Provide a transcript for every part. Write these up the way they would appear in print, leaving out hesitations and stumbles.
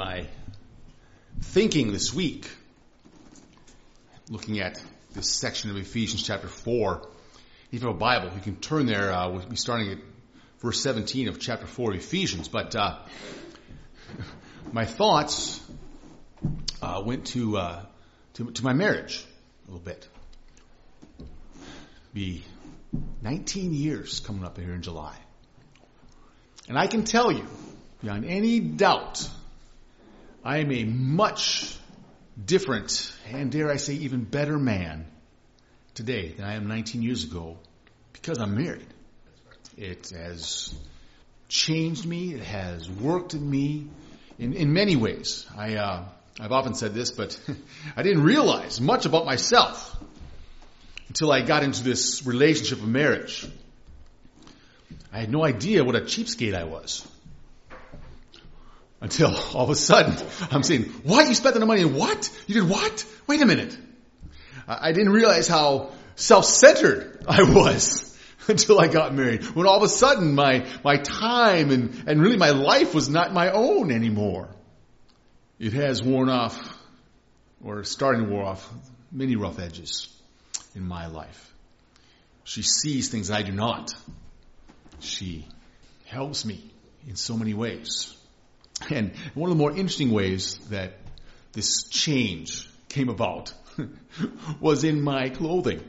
my thinking this week, looking at this section of Ephesians chapter 4, if you have a Bible, you can turn there. We'll be starting at verse 17 of chapter 4 of Ephesians. But my thoughts went to my marriage a little bit. Be 19 years coming up here in July. And I can tell you, beyond any doubt, I am a much different, and dare I say even better man today than I am 19 years ago because I'm married. It has changed me. It has worked in me in many ways. I've often said this, but I didn't realize much about myself until I got into this relationship of marriage. I had no idea what a cheapskate I was. Until all of a sudden, I'm saying, what? You spent the money on what? You did what? Wait a minute. I didn't realize how self-centered I was until I got married. When all of a sudden, my time and really my life was not my own anymore. It has worn off, or starting to wear off, many rough edges in my life. She sees things I do not. She helps me in so many ways. And one of the more interesting ways that this change came about was in my clothing.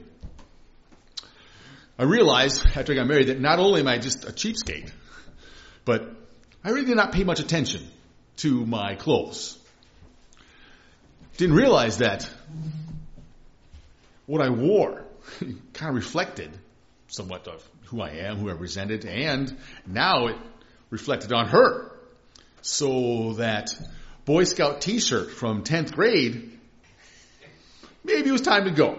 I realized after I got married that not only am I just a cheapskate, but I really did not pay much attention to my clothes. Didn't realize that what I wore kind of reflected somewhat of who I am, who I represented, and now it reflected on her. So that Boy Scout t-shirt from 10th grade, maybe it was time to go.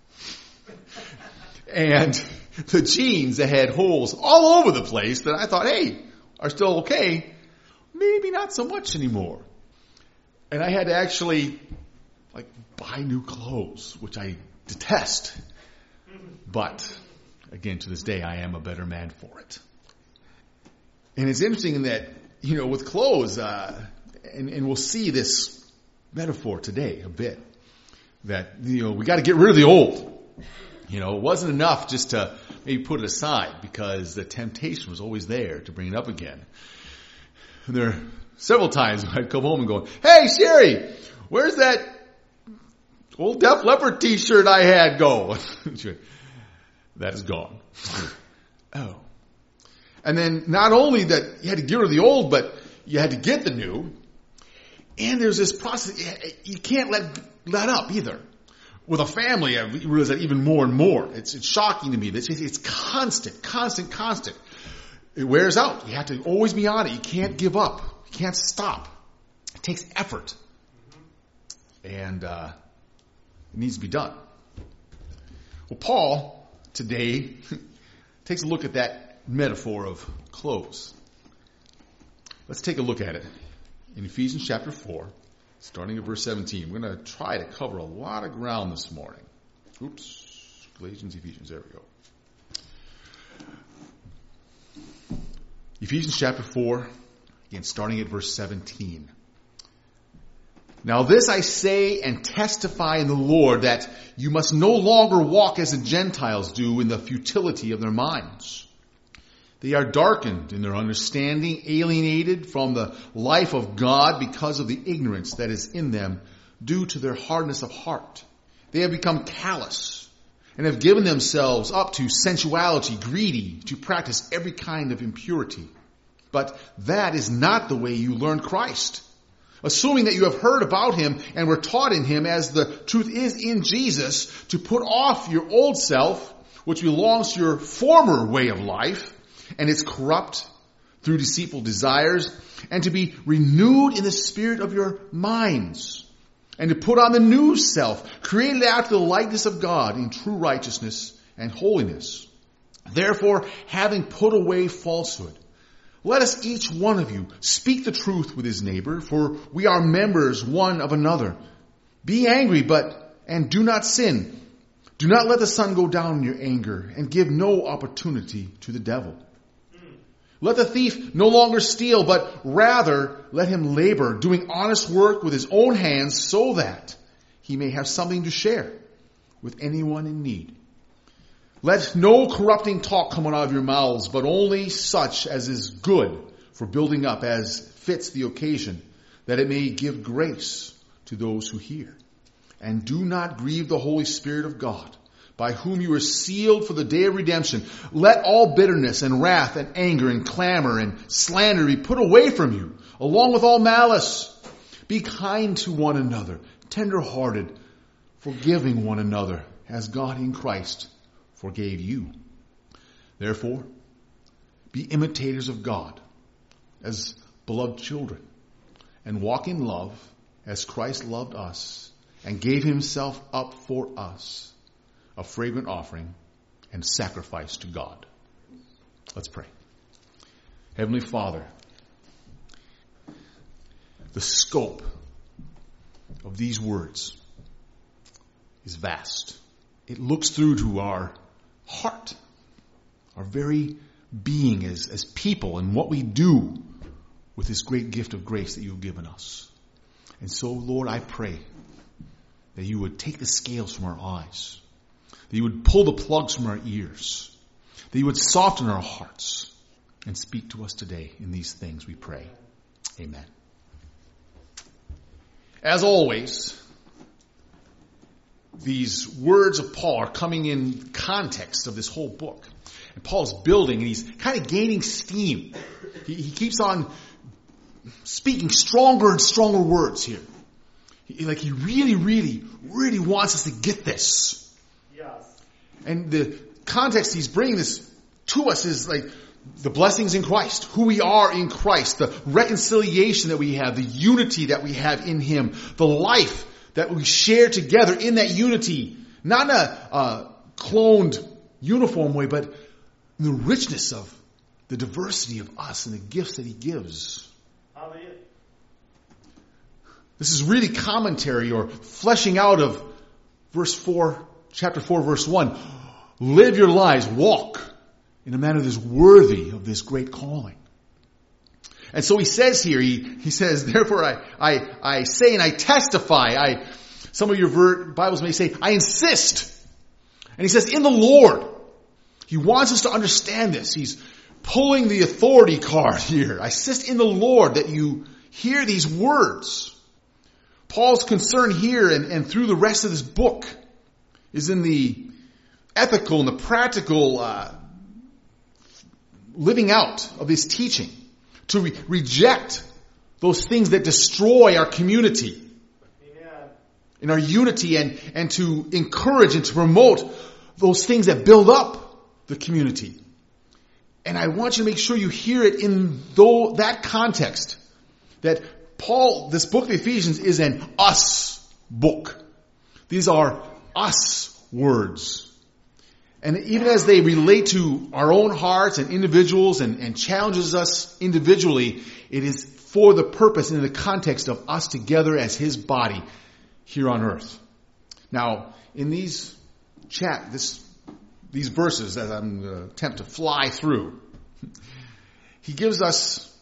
And the jeans that had holes all over the place that I thought, hey, are still okay, maybe not so much anymore. And I had to actually buy new clothes, which I detest. But again, to this day, I am a better man for it. And it's interesting in that, with clothes, and we'll see this metaphor today a bit, that, we got to get rid of the old. It wasn't enough just to maybe put it aside because the temptation was always there to bring it up again. And there are several times I'd come home and go, hey, Sherry, where's that old Def Leppard t-shirt I had go? That is gone. Oh. And then not only that you had to get rid of the old, but you had to get the new. And there's this process. You can't let up either. With a family, I realize that even more and more. It's shocking to me. It's constant. It wears out. You have to always be on it. You can't give up. You can't stop. It takes effort. And it needs to be done. Well, Paul today takes a look at that metaphor of clothes. Let's take a look at it in Ephesians chapter 4, starting at verse 17. We're going to try to cover a lot of ground this morning. Galatians, Ephesians, there we go. Ephesians chapter 4, again, starting at verse 17. Now this I say and testify in the Lord, that you must no longer walk as the Gentiles do in the futility of their minds. They are darkened in their understanding, alienated from the life of God because of the ignorance that is in them due to their hardness of heart. They have become callous and have given themselves up to sensuality, greedy, to practice every kind of impurity. But that is not the way you learned Christ. Assuming that you have heard about him and were taught in him, as the truth is in Jesus, to put off your old self, which belongs to your former way of life, and is corrupt through deceitful desires, and to be renewed in the spirit of your minds, and to put on the new self, created after the likeness of God in true righteousness and holiness. Therefore, having put away falsehood, let us each one of you speak the truth with his neighbor, for we are members one of another. Be angry, and do not sin. Do not let the sun go down in your anger, and give no opportunity to the devil. Let the thief no longer steal, but rather let him labor, doing honest work with his own hands, so that he may have something to share with anyone in need. Let no corrupting talk come out of your mouths, but only such as is good for building up, as fits the occasion, that it may give grace to those who hear. And do not grieve the Holy Spirit of God, by whom you are sealed for the day of redemption. Let all bitterness and wrath and anger and clamor and slander be put away from you, along with all malice. Be kind to one another, tender-hearted, forgiving one another, as God in Christ forgave you. Therefore, be imitators of God as beloved children, and walk in love as Christ loved us and gave himself up for us, a fragrant offering and sacrifice to God. Let's pray. Heavenly Father, the scope of these words is vast. It looks through to our heart, our very being as people, and what we do with this great gift of grace that you've given us. And so, Lord, I pray that you would take the scales from our eyes, that you would pull the plugs from our ears, that you would soften our hearts and speak to us today in these things, we pray. Amen. As always, these words of Paul are coming in context of this whole book. And Paul's building, and he's kind of gaining steam. He keeps on speaking stronger and stronger words here. He really, really, really wants us to get this. Yes. And the context he's bringing this to us is like the blessings in Christ, who we are in Christ, the reconciliation that we have, the unity that we have in him, the life that we share together in that unity, not in a cloned, uniform way, but in the richness of the diversity of us and the gifts that he gives. Hallelujah. This is really commentary or fleshing out of chapter 4, verse 1. Live your lives, walk in a manner that is worthy of this great calling. And so he says here, he says, therefore I say and I testify. Some of your Bibles may say, I insist. And he says, in the Lord. He wants us to understand this. He's pulling the authority card here. I insist in the Lord that you hear these words. Paul's concern here and through the rest of this book is in the ethical and the practical living out of his teaching. To reject those things that destroy our community. Amen. In our unity, and to encourage and to promote those things that build up the community. And I want you to make sure you hear it in that context. That Paul, this book of Ephesians is an us book. These are us words. And even as they relate to our own hearts and individuals and challenges us individually, it is for the purpose and in the context of us together as his body here on earth. Now, in these verses, as I'm going to attempt to fly through, he gives us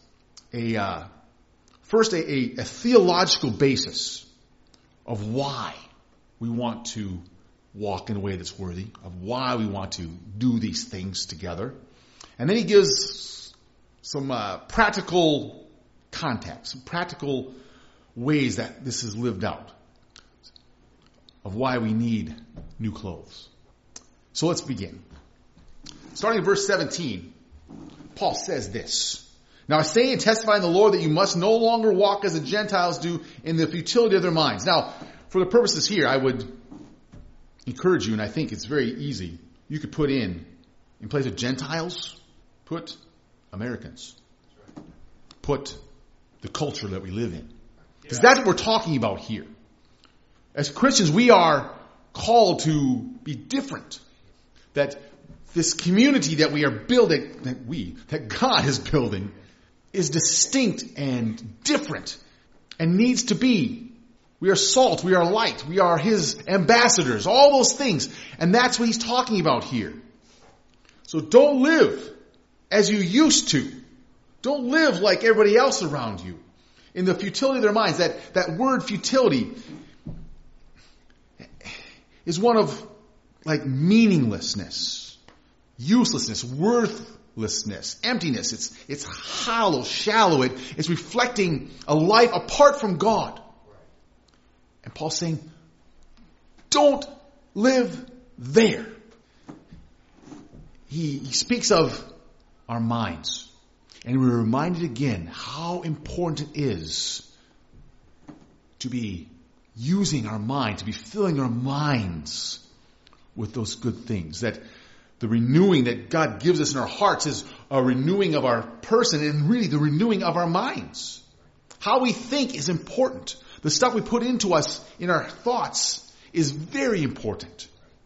first a theological basis of why we want to walk in a way that's worthy, of why we want to do these things together. And then he gives some practical context, some practical ways that this is lived out, of why we need new clothes. So let's begin. Starting in verse 17, Paul says this. Now I say and testify in the Lord that you must no longer walk as the Gentiles do in the futility of their minds. Now, for the purposes here, I would encourage you, and I think it's very easy, you could put in place of Gentiles, put Americans. Put the culture that we live in. Because that's what we're talking about here. As Christians, we are called to be different. That this community that we are building, that God is building, is distinct and different and needs to be. We are salt, we are light, we are his ambassadors, all those things. And that's what he's talking about here. So don't live as you used to Don't live like everybody else around you. In the futility of their minds, that word futility is one of like meaninglessness, uselessness, worthlessness, emptiness. It's hollow, shallow. It's reflecting a life apart from God. And Paul's saying, don't live there. He speaks of our minds. And we're reminded again how important it is to be using our mind, to be filling our minds with those good things. That the renewing that God gives us in our hearts is a renewing of our person and really the renewing of our minds. How we think is important. The stuff we put into us in our thoughts is very important.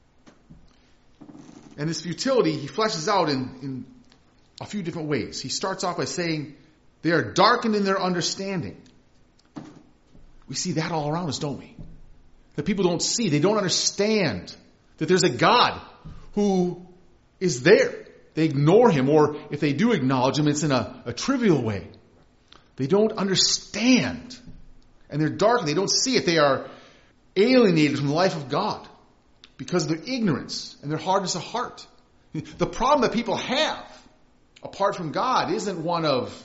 And this futility, he fleshes out in a few different ways. He starts off by saying they are darkened in their understanding. We see that all around us, don't we? That people don't see, they don't understand that there's a God who is there. They ignore him, or if they do acknowledge him, it's in a trivial way. They don't understand. And they're darkened. They don't see it. They are alienated from the life of God because of their ignorance and their hardness of heart. The problem that people have apart from God isn't one of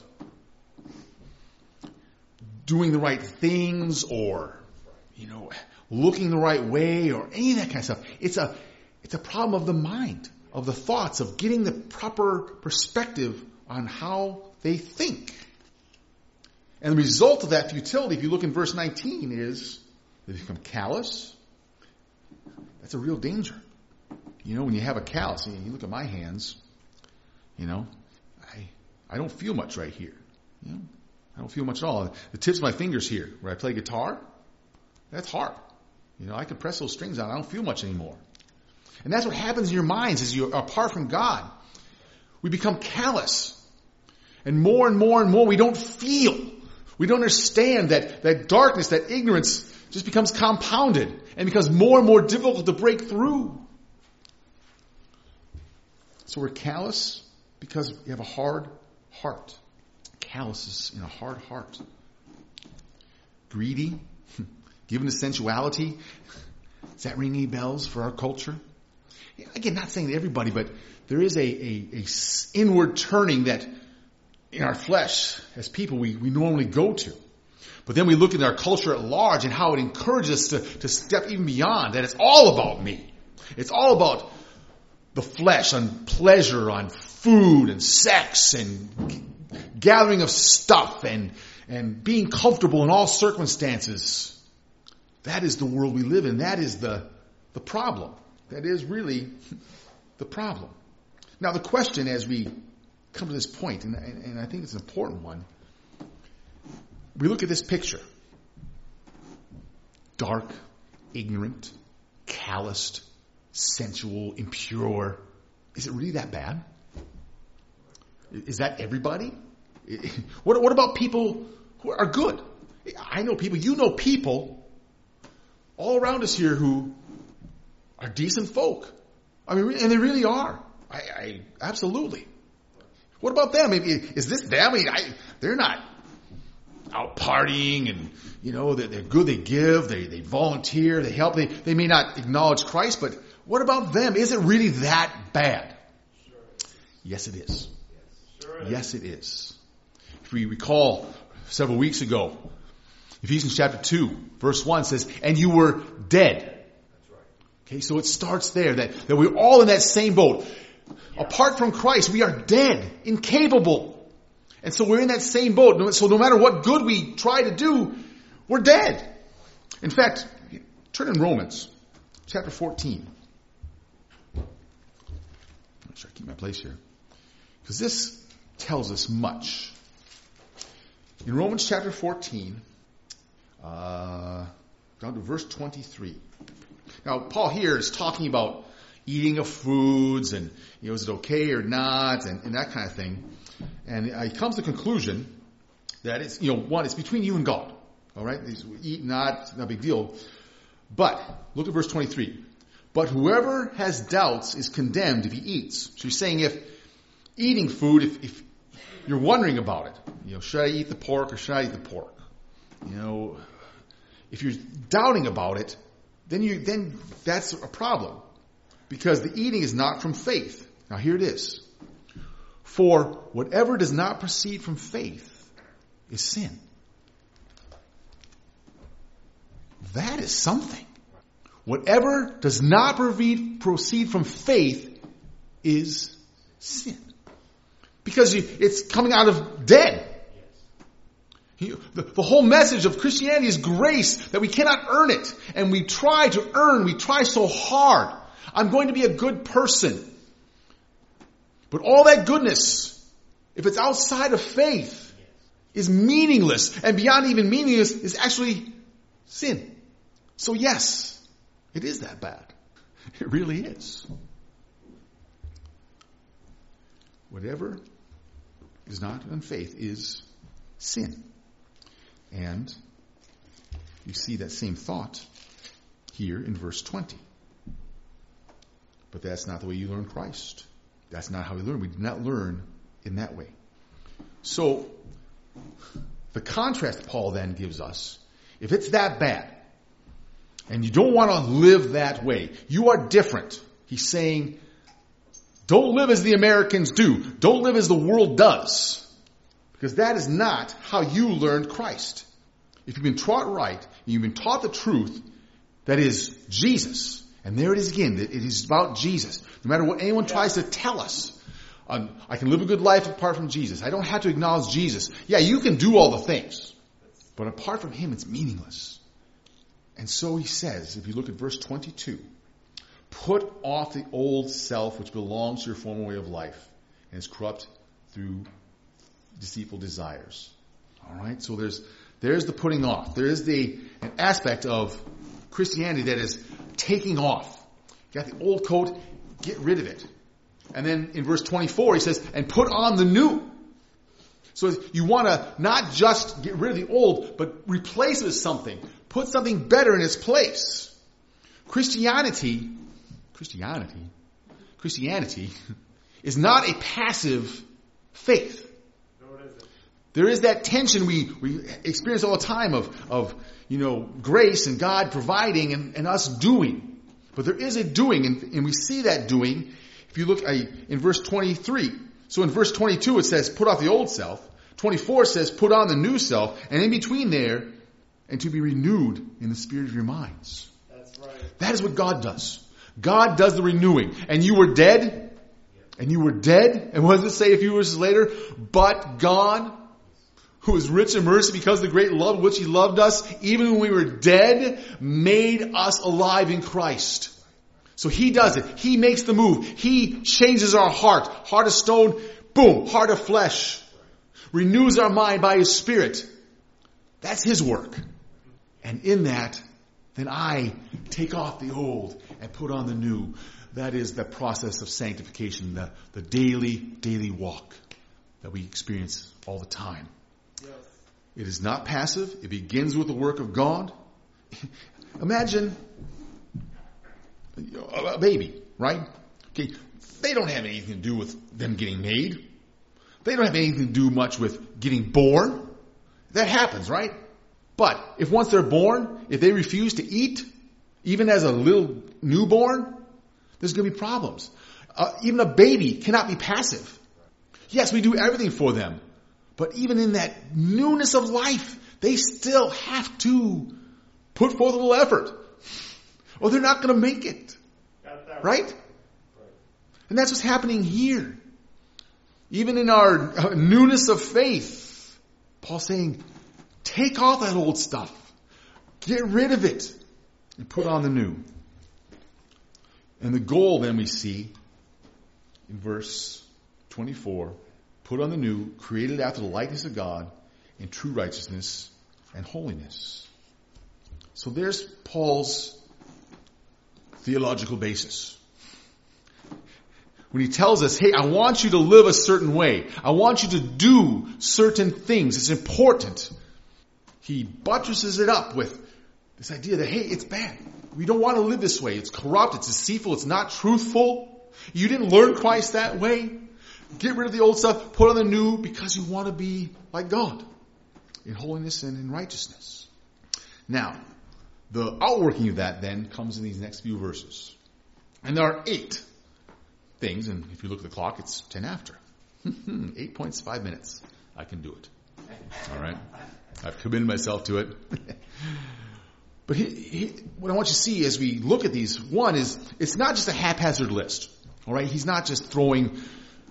doing the right things or, looking the right way or any of that kind of stuff. It's a problem of the mind, of the thoughts, of getting the proper perspective on how they think. And the result of that futility, if you look in verse 19, is they become callous. That's a real danger. When you have a callus, you look at my hands, I don't feel much right here. I don't feel much at all. The tips of my fingers here, where I play guitar, that's hard. I can press those strings out. I don't feel much anymore. And that's what happens in your minds as you're apart from God. We become callous. And more, we don't feel. We don't understand that darkness, that ignorance just becomes compounded and becomes more and more difficult to break through. So we're callous because we have a hard heart. Calluses in a hard heart. Greedy, given to sensuality. Does that ring any bells for our culture? Again, not saying to everybody, but there is a inward turning that in our flesh, as people, we normally go to. But then we look at our culture at large and how it encourages us to step even beyond that. It's all about me. It's all about the flesh, on pleasure, on food and sex and gathering of stuff and being comfortable in all circumstances. That is the world we live in. That is the problem. That is really the problem. Now the question as we come to this point, and I think it's an important one, we look at this picture. Dark, ignorant, calloused, sensual, impure. Is it really that bad? Is that everybody? What about people who are good? I know people, you know people all around us here who are decent folk. And they really are. I absolutely. What about them? Maybe is this them? They're not out partying and, they're good, they give, they volunteer, they help. They may not acknowledge Christ, but what about them? Is it really that bad? Sure. Yes, it is. Yes, it is. If we recall several weeks ago, Ephesians chapter 2, verse 1 says, and you were dead. That's right. Okay, so it starts there, that we're all in that same boat. Yeah. Apart from Christ, we are dead, incapable. And so we're in that same boat. So no matter what good we try to do, we're dead. In fact, turn in Romans chapter 14. Make sure I keep my place here. Because this tells us much. In Romans chapter 14, down to verse 23. Now, Paul here is talking about eating of foods and, is it okay or not and that kind of thing. And he comes to the conclusion that it's, one, it's between you and God. All right? Eat not a big deal. But, look at verse 23. But whoever has doubts is condemned if he eats. So he's saying if eating food, if you're wondering about it. Should I eat the pork or should I eat the pork? If you're doubting about it, then that's a problem. Because the eating is not from faith. Now here it is. For whatever does not proceed from faith is sin. That is something. Whatever does not proceed from faith is sin. Because it's coming out of dead. The whole message of Christianity is grace, that we cannot earn it. And we try so hard. I'm going to be a good person. But all that goodness, if it's outside of faith, is meaningless. And beyond even meaningless is actually sin. So yes, it is that bad. It really is. Whatever is not in faith is sin. And you see that same thought here in verse 20. But that's not the way you learn Christ. That's not how we learn. We do not learn in that way. So, the contrast Paul then gives us, if it's that bad, and you don't want to live that way, you are different. He's saying, don't live as the Americans do. Don't live as the world does. Because that is not how you learned Christ. If you've been taught right, and you've been taught the truth, that is Jesus. And there it is again. It is about Jesus. No matter what anyone tries to tell us, I can live a good life apart from Jesus. I don't have to acknowledge Jesus. Yeah, you can do all the things. But apart from Him, it's meaningless. And so he says, if you look at verse 22, put off the old self which belongs to your former way of life and is corrupt through deceitful desires. All right, so there's the putting off. There is an aspect of Christianity that is taking off. You got the old coat, get rid of it. And then in verse 24 he says, and put on the new. So you want to not just get rid of the old, but replace it with something. Put something better in its place. Christianity is not a passive faith. There is that tension we experience all the time of grace and God providing and us doing. But there is a doing, and we see that doing if you look in verse 23. So in verse 22 it says, put off the old self. 24 says, put on the new self. And in between there, and to be renewed in the spirit of your minds. That's right. That is what God does. God does the renewing. And you were dead. And you were dead. And what does it say a few verses later? But God, who is rich in mercy because of the great love which He loved us, even when we were dead, made us alive in Christ. So He does it. He makes the move. He changes our heart. Heart of stone, boom, heart of flesh. Renews our mind by His Spirit. That's His work. And in that, then I take off the old and put on the new. That is the process of sanctification, the daily walk that we experience all the time. Yes. It is not passive. It begins with the work of God. Imagine a baby, right? Okay, they don't have anything to do with them getting made. They don't have anything to do much with getting born. That happens, right? But if once they're born, if they refuse to eat, even as a little newborn, there's going to be problems. Even a baby cannot be passive. Yes, we do everything for them. But even in that newness of life, they still have to put forth a little effort. Or they're not going to make it. Right? And that's what's happening here. Even in our newness of faith, Paul's saying, take off that old stuff. Get rid of it. And put on the new. And the goal then we see in verse 24, put on the new, created after the likeness of God in true righteousness and holiness. So there's Paul's theological basis. When he tells us, hey, I want you to live a certain way. I want you to do certain things. It's important. He buttresses it up with this idea that, hey, it's bad. We don't want to live this way. It's corrupt. It's deceitful. It's not truthful. You didn't learn Christ that way. Get rid of the old stuff, put on the new, because you want to be like God in holiness and in righteousness. Now, the outworking of that then comes in these next few verses. And there are 8 things, and if you look at the clock, it's 10 after. 8.5 minutes. I can do it. All right? I've committed myself to it. But what I want you to see as we look at these, one is, it's not just a haphazard list. All right? He's not just throwing,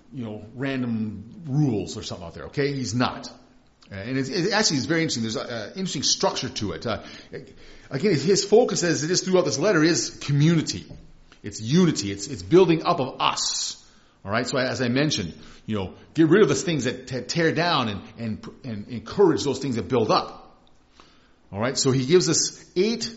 random rules or something out there. Okay? He's not. And it actually is very interesting. There's an interesting structure to it. Again, his focus as it is throughout this letter is community. It's unity. It's building up of us. All right. So as I mentioned, get rid of the things that tear down and encourage those things that build up. All right. So he gives us 8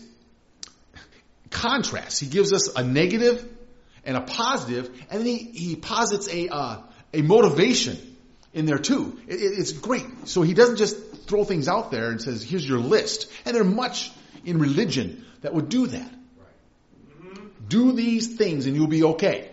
contrasts. He gives us a negative and a positive, and then he posits a motivation in there too. It's great. So he doesn't just throw things out there and says, here's your list. And there's much in religion that would do that. Right. Mm-hmm. Do these things and you'll be okay.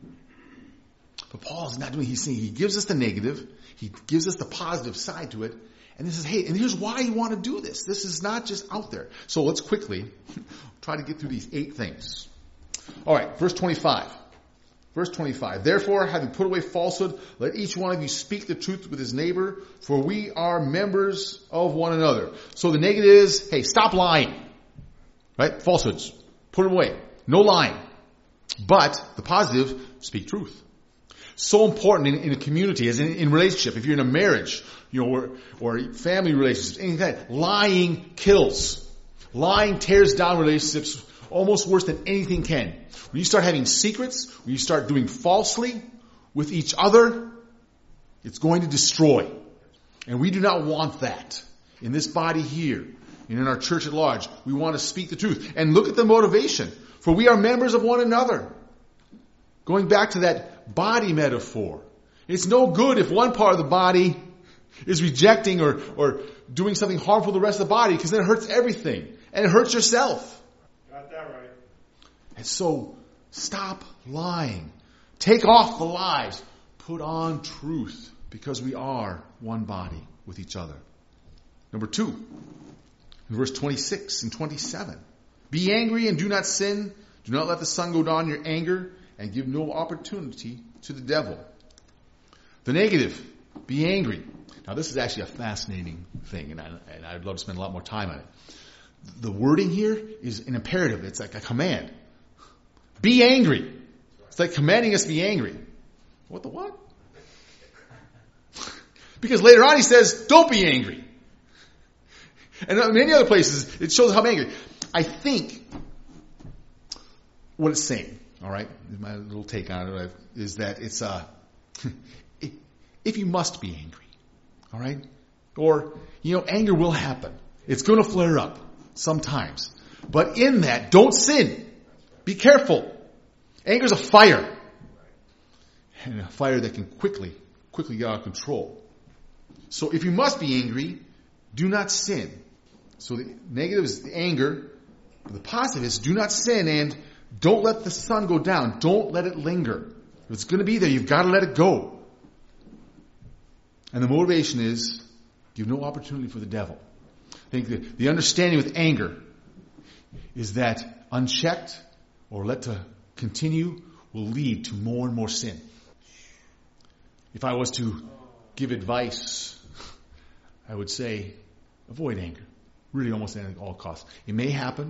But Paul's not doing, he's saying, he gives us the negative, he gives us the positive side to it, and he says, hey, and here's why you want to do this. This is not just out there. So let's quickly try to get through these 8 things. All right, verse 25. Verse 25, therefore, having put away falsehood, let each one of you speak the truth with his neighbor, for we are members of one another. So the negative is, hey, stop lying. Right? Falsehoods. Put them away. No lying. But the positive, speak truth. So important in a community, as in relationship. If you're in a marriage, or family relationships, anything like that, lying kills. Lying tears down relationships almost worse than anything can. When you start having secrets, when you start doing falsely with each other, it's going to destroy. And we do not want that. In this body here, and in our church at large, we want to speak the truth. And look at the motivation. For we are members of one another. Going back to that body metaphor. It's no good if one part of the body is rejecting or doing something harmful to the rest of the body, because then it hurts everything. And it hurts yourself. Got that right. And so, stop lying. Take off the lies. Put on truth, because we are one body with each other. Number 2, in verse 26 and 27. Be angry and do not sin. Do not let the sun go down in your anger, and give no opportunity to the devil. The negative, be angry. Now this is actually a fascinating thing, and I'd love to spend a lot more time on it. The wording here is an imperative. It's like a command. Be angry. It's like commanding us to be angry. What the what? Because later on he says, don't be angry. And in many other places, it shows how angry. I think what it's saying, all right, my little take on it is that it's if you must be angry, all right, or anger will happen. It's going to flare up sometimes, but in that, don't sin. Be careful. Anger is a fire, and a fire that can quickly get out of control. So if you must be angry, do not sin. So the negative is the anger. The positive is do not sin, and don't let the sun go down. Don't let it linger. If it's going to be there, you've got to let it go. And the motivation is give no opportunity for the devil. I think the understanding with anger is that unchecked or let to continue will lead to more and more sin. If I was to give advice, I would say avoid anger. Really almost at all costs. It may happen.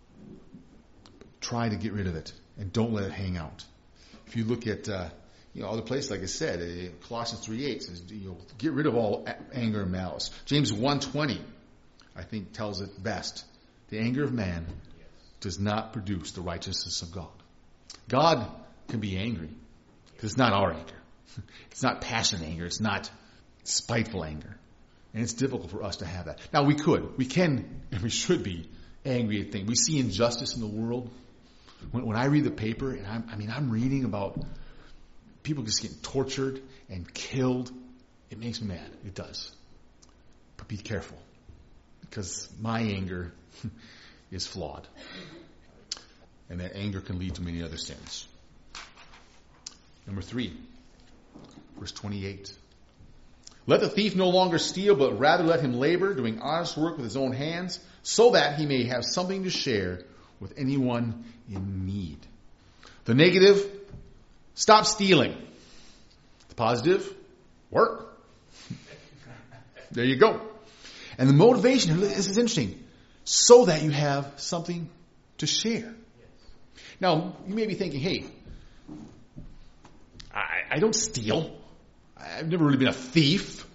Try to get rid of it and don't let it hang out. If you look at other places, like I said, Colossians 3:8 says, get rid of all anger and malice. James 1:20, I think, tells it best. The anger of man does not produce the righteousness of God. God can be angry because it's not our anger. It's not passionate anger. It's not spiteful anger. And it's difficult for us to have that. Now we can, and we should be angry at things. We see injustice in the world. When I read the paper, and I'm reading about people just getting tortured and killed, it makes me mad. It does. But be careful, because my anger is flawed. And that anger can lead to many other sins. Number 3, Verse 28. Let the thief no longer steal, but rather let him labor, doing honest work with his own hands, so that he may have something to share with anyone in need. The negative, stop stealing. The positive, work. There you go. And the motivation, this is interesting, so that you have something to share. Now, you may be thinking, hey, I don't steal. I've never really been a thief.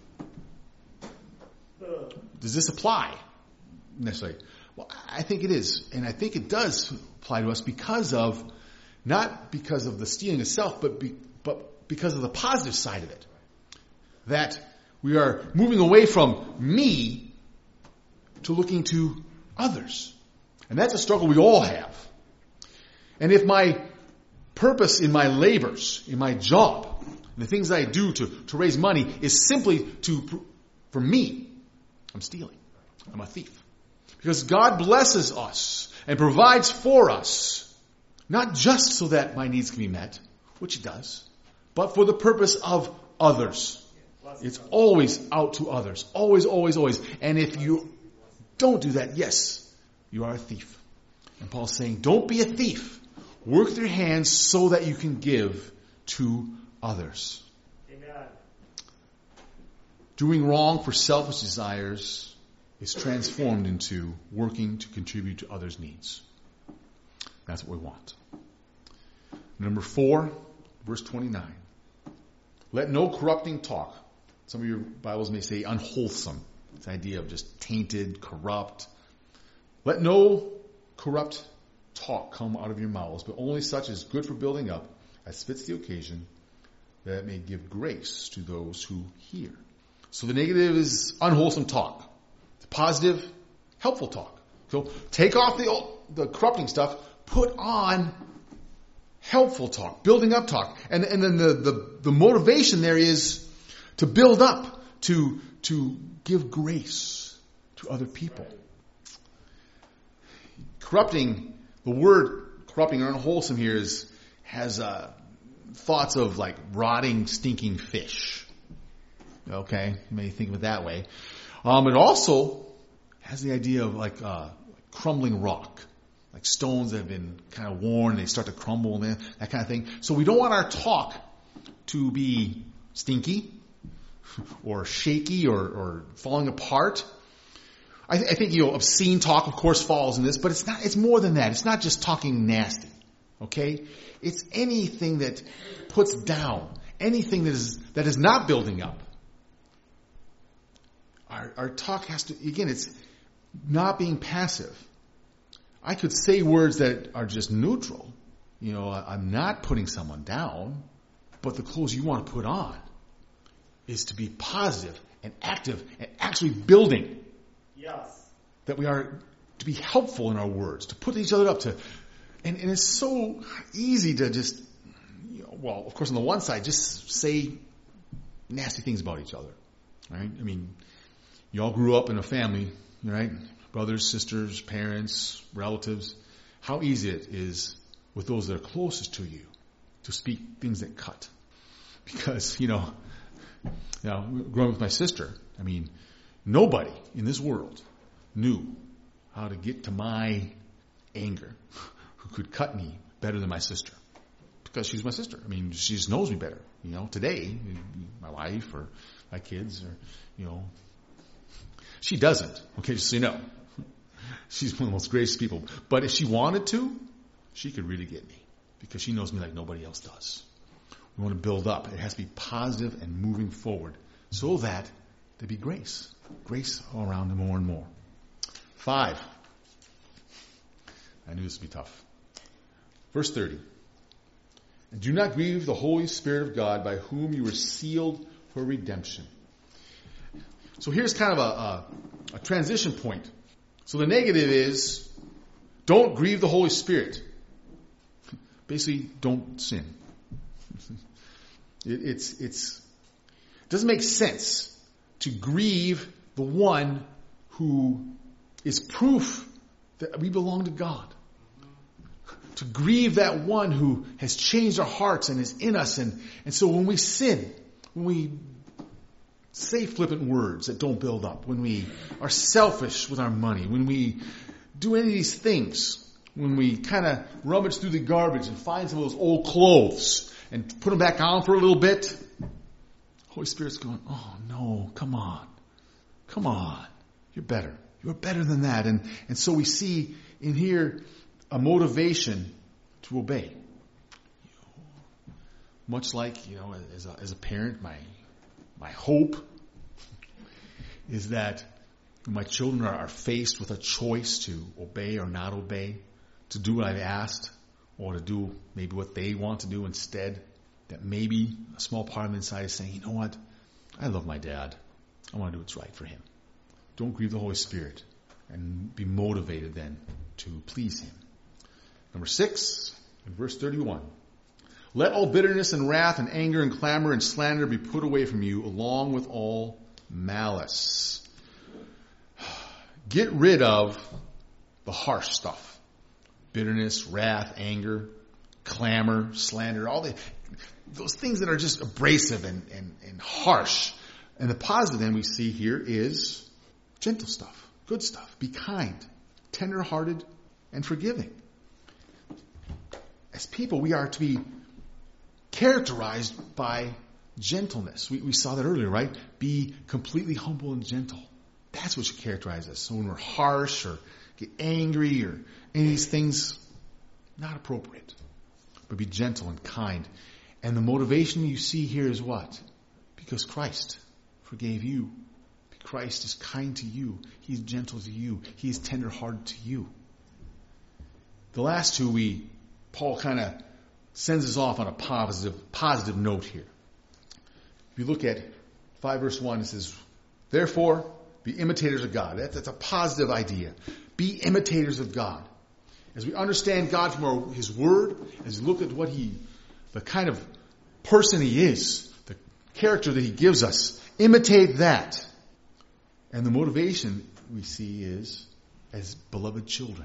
Does this apply necessarily? Well, I think it is. And I think it does apply to us not because of the stealing itself, but because of the positive side of it. That we are moving away from me to looking to others. And that's a struggle we all have. And if my purpose in my labors, in my job, the things I do to raise money is simply for me, I'm stealing. I'm a thief. Because God blesses us and provides for us, not just so that my needs can be met, which it does, but for the purpose of others. It's always out to others. Always, always, always. And if you don't do that, yes, you are a thief. And Paul's saying, don't be a thief. Work with your hands so that you can give to others. Amen. Doing wrong for selfish desires is transformed into working to contribute to others' needs. That's what we want. Number 4, verse 29. Let no corrupting talk. Some of your Bibles may say unwholesome. This idea of just tainted, corrupt. Let no corrupt talk come out of your mouths, but only such as good for building up, as fits the occasion, that it may give grace to those who hear. So the negative is unwholesome talk. The positive, helpful talk. So take off the corrupting stuff, put on helpful talk, building up talk. And then the motivation there is to build up, to give grace to other people. The word corrupting or unwholesome here has thoughts of like rotting, stinking fish. Okay, you may think of it that way. It also has the idea of like crumbling rock, like stones that have been kind of worn, they start to crumble, and that kind of thing. So we don't want our talk to be stinky or shaky or falling apart. I think, obscene talk, of course, falls in this, but it's not. It's more than that. It's not just talking nasty, okay? It's anything that puts down, anything that is not building up. Our talk has to, again, it's not being passive. I could say words that are just neutral. I'm not putting someone down, but the clothes you want to put on is to be positive and active and actually building. Yes. That we are to be helpful in our words, to put each other up to, and it's so easy to just, of course on the one side, just say nasty things about each other, right? I mean, you all grew up in a family, right? Brothers, sisters, parents, relatives. How easy it is with those that are closest to you to speak things that cut. Because, growing with my sister, I mean, nobody in this world knew how to get to my anger who could cut me better than my sister. Because she's my sister. I mean, she just knows me better. Today, my wife or my kids or, she doesn't. Okay, just so you know. She's one of the most gracious people. But if she wanted to, she could really get me. Because she knows me like nobody else does. We want to build up. It has to be positive and moving forward. So that there be grace. Grace all around more and more. 5. I knew this would be tough. Verse 30. And do not grieve the Holy Spirit of God, by whom you were sealed for redemption. So here's kind of a transition point. So the negative is, don't grieve the Holy Spirit. Basically, don't sin. It doesn't make sense to grieve the one who is proof that we belong to God. To grieve that one who has changed our hearts and is in us. And so when we sin, when we say flippant words that don't build up, when we are selfish with our money, when we do any of these things, when we kind of rummage through the garbage and find some of those old clothes and put them back on for a little bit, Holy Spirit's going, oh no, come on. Come on. You're better. You're better than that. And so we see in here a motivation to obey. Much like, as a parent, my hope is that my children are faced with a choice to obey or not obey, to do what I've asked, or to do maybe what they want to do instead. That maybe a small part of them inside is saying, you know what? I love my dad. I want to do what's right for him. Don't grieve the Holy Spirit, and be motivated then to please him. Number 6, in verse 31. Let all bitterness and wrath and anger and clamor and slander be put away from you, along with all malice. Get rid of the harsh stuff. Bitterness, wrath, anger, clamor, slander, all those things that are just abrasive and harsh. And the positive then we see here is gentle stuff, good stuff. Be kind, tender-hearted, and forgiving. As people, we are to be characterized by gentleness. We saw that earlier, right? Be completely humble and gentle. That's what should characterize us. So when we're harsh or get angry or any of these things, not appropriate. But be gentle and kind. And the motivation you see here is what? Because Christ forgave you. Christ is kind to you. He's gentle to you. He's tender-hearted to you. The last two, Paul kind of sends us off on a positive note here. If you look at 5 verse 1, it says, therefore, be imitators of God. That's a positive idea. Be imitators of God. As we understand God from his word, as we look at the kind of person he is, the character that he gives us, imitate that. And the motivation we see is as beloved children.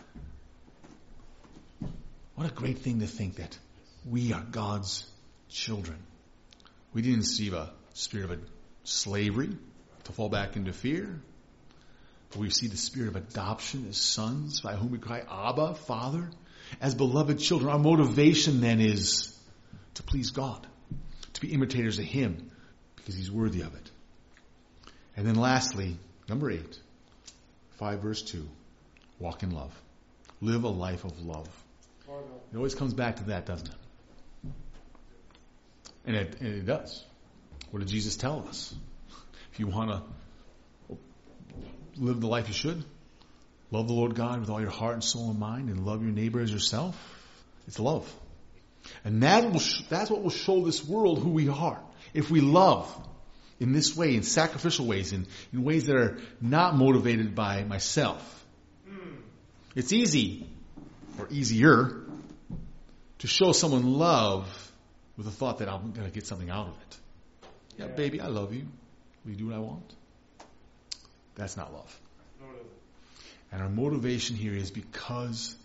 What a great thing to think that we are God's children. We didn't receive a spirit of slavery to fall back into fear. But we see the spirit of adoption as sons by whom we cry, Abba, Father. As beloved children, our motivation then is to please God, to be imitators of him because he's worthy of it. And then lastly, number 8, 5 verse 2, walk in love. Live a life of love. It always comes back to that, doesn't it? And it does. What did Jesus tell us? If you want to live the life you should, love the Lord God with all your heart and soul and mind, and love your neighbor as yourself. It's love. And that's what will show this world who we are. If we love in this way, in sacrificial ways, in ways that are not motivated by myself. It's easy, or easier, to show someone love with the thought that I'm going to get something out of it. Yeah, baby, I love you. Will you do what I want? That's not love. And our motivation here is because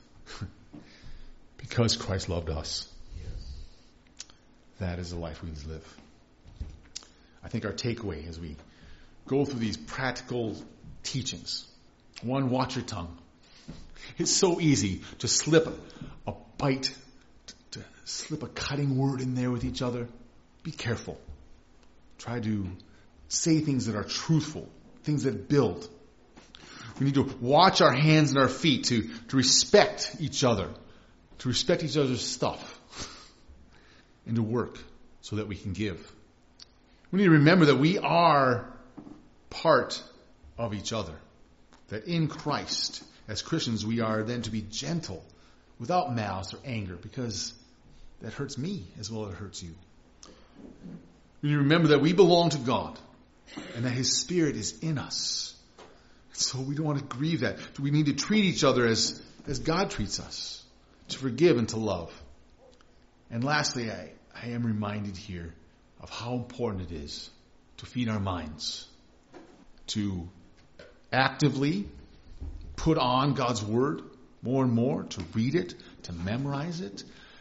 Christ loved us. That is the life we need to live. I think our takeaway as we go through these practical teachings. 1, watch your tongue. It's so easy to slip a bite, to slip a cutting word in there with each other. Be careful. Try to say things that are truthful, things that build. We need to watch our hands and our feet to respect each other, to respect each other's stuff, and to work so that we can give. We need to remember that we are part of each other. That in Christ, as Christians, we are then to be gentle, without malice or anger, because that hurts me as well as it hurts you. We need to remember that we belong to God, and that his Spirit is in us. So we don't want to grieve that. We need to treat each other as God treats us, to forgive and to love. And lastly, I am reminded here of how important it is to feed our minds, to actively put on God's Word more and more, to read it, to memorize it,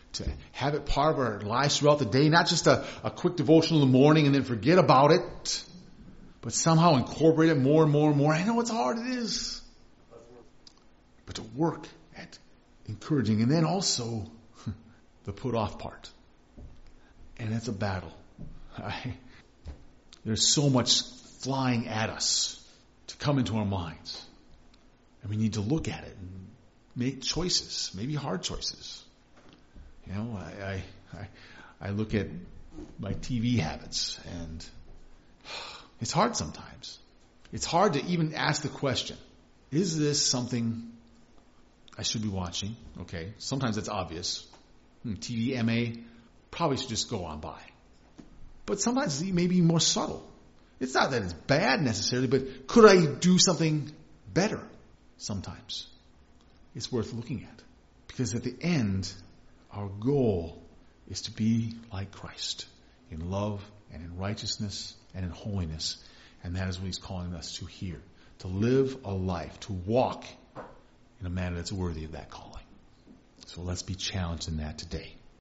to have it part of our lives throughout the day, not just a quick devotional in the morning and then forget about it, but somehow incorporate it more and more and more. I know it's hard, it is. But to work at encouraging, and then also the put off part. And it's a battle. There's so much flying at us to come into our minds. And we need to look at it and make choices, maybe hard choices. You know, I look at my TV habits, and it's hard sometimes. It's hard to even ask the question, is this something I should be watching? Okay, sometimes it's obvious. TV, MA, probably should just go on by. But sometimes it may be more subtle. It's not that it's bad necessarily, but could I do something better sometimes? It's worth looking at. Because at the end, our goal is to be like Christ in love and in righteousness and in holiness. And that is what he's calling us to here. To live a life, to walk in a manner that's worthy of that calling. So let's be challenged in that today.